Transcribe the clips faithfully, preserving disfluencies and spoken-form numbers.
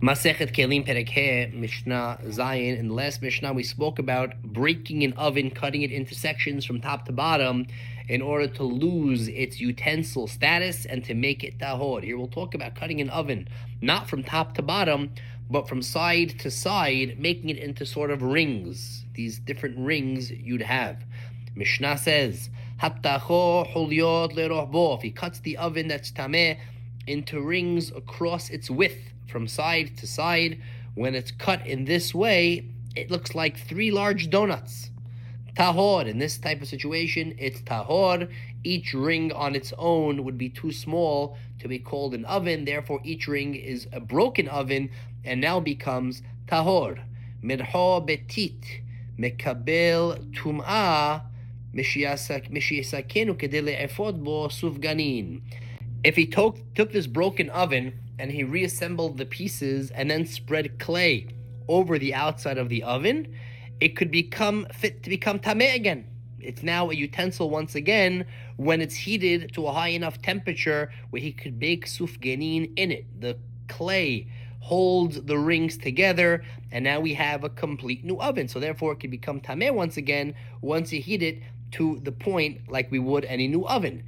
Masechet Kelim Perek He, Mishnah Zayin. In the last Mishnah, we spoke about breaking an oven, cutting it into sections from top to bottom in order to lose its utensil status and to make it tahor. Here we'll talk about cutting an oven, not from top to bottom, but from side to side, making it into sort of rings, these different rings you'd have. Mishnah says, Hattacho hulyot lerohbo. If he cuts the oven that's tameh into rings across its width, from side to side, when it's cut in this way, it looks like three large donuts. Tahor, in this type of situation, it's tahor. Each ring on its own would be too small to be called an oven, therefore each ring is a broken oven and now becomes tahor. Mirho betit, mekabel tum'ah, mishiyasakenu kedei le'efod bo sufganin. If he took, took this broken oven and he reassembled the pieces and then spread clay over the outside of the oven, it could become fit to become tameh again. It's now a utensil once again when it's heated to a high enough temperature where he could bake sufganin in it. The clay holds the rings together, and now we have a complete new oven. So therefore, it could become tameh once again once you heat it to the point like we would any new oven.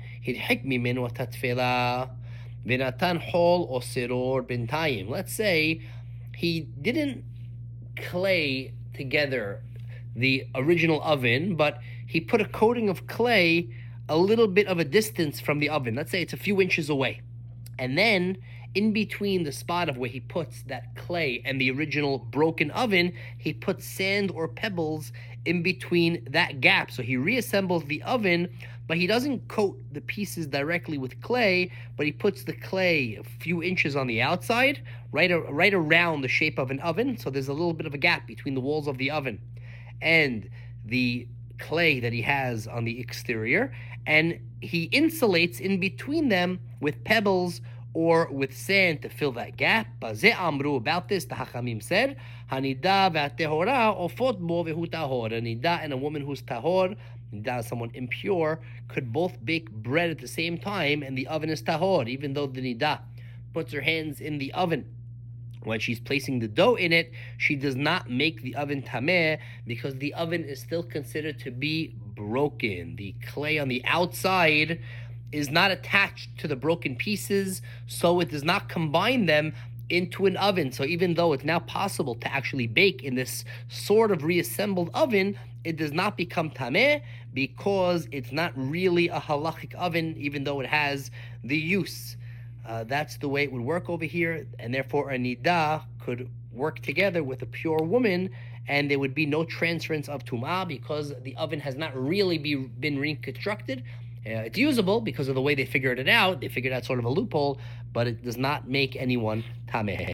Let's say he didn't clay together the original oven, but he put a coating of clay a little bit of a distance from the oven. Let's say it's a few inches away. And then in between the spot of where he puts that clay and the original broken oven, he puts sand or pebbles in between that gap. So he reassembles the oven, but he doesn't coat the pieces directly with clay, but he puts the clay a few inches on the outside, right, right around the shape of an oven. So there's a little bit of a gap between the walls of the oven and the clay that he has on the exterior. And he insulates in between them with pebbles or with sand to fill that gap. Amru, about this, the Hachamim said, Hanida v'atehora ofot bo v'hu tahor. A nida and a woman who's tahor, nida, someone impure, could both bake bread at the same time, and the oven is tahor, even though the nida puts her hands in the oven. When she's placing the dough in it, she does not make the oven tameh because the oven is still considered to be broken. The clay on the outside is not attached to the broken pieces, so it does not combine them into an oven. So even though it's now possible to actually bake in this sort of reassembled oven, it does not become tameh because it's not really a halachic oven, even though it has the use. Uh, that's the way it would work over here, and therefore a nida could work together with a pure woman, and there would be no transference of tum'ah because the oven has not really be, been reconstructed. Uh, it's usable because of the way they figured it out. They figured out sort of a loophole, but it does not make anyone tameh.